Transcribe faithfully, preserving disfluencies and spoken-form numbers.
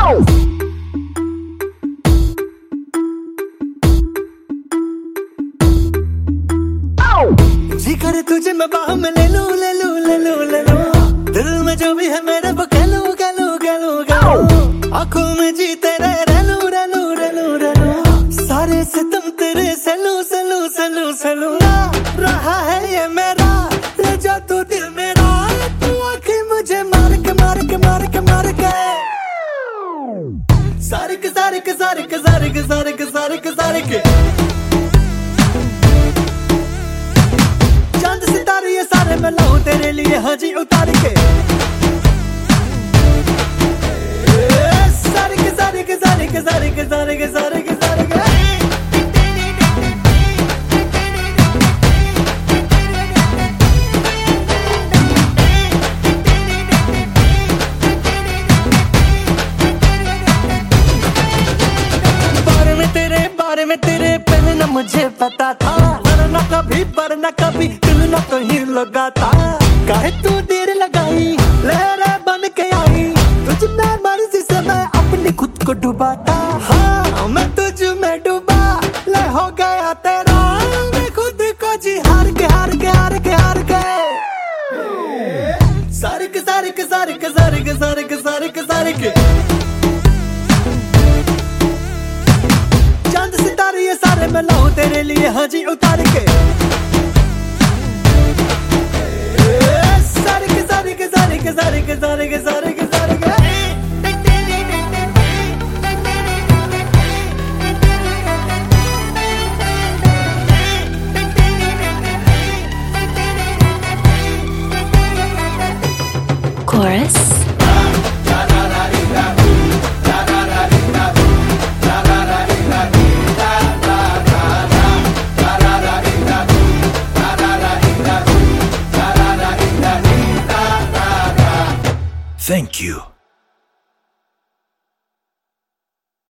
जी करे तुझे मैं बाह में ले लूं ले लूं ले लूं ले लूं, दिल में जो भी है मेरे वो कह लूं कह लूं कह लूं कह लूं, आंखों में जी तेरे रह लूं रह लूं रह लूं रह लूं, सारे सितम तेरे सलू सलू सलू सलू ना रहा है ये मेरा, ले जा तू दिल मेरा, तू आंखें मुझे मार के मार के मार के मार के सारे के सारे के सारे के सारे के सारे के सारे के सारे के चांद सितारे ये सारे मैं लाऊं तेरे लिए, हाँ जी उतार के सारे के सारे के सारे के सारे के सारे के सारे के सारे के बारे में तेरे बारे में तेरे पहले न मुझे पता था, वरना कभी वरना कभी दिल न कहीं लगा था, काहे तू देर लगाई लहरें बन के आई, तुझ में मर्जी से मैं अपनी खुद को डुबाता, हाँ मैं तुझ में डूबा ले हो गया तेरा, मैं खुद को जी हार के हार के हार के हार के सारे के सारे के सारे के सारे के सारे के सारे के सारे के चांद सितारे ये सारे मैं लाऊं तेरे लिए, हाँ जी उतार के सारे के सारे के सारे के सारे के सारे के सारे के सारे के Chorus. Thank you.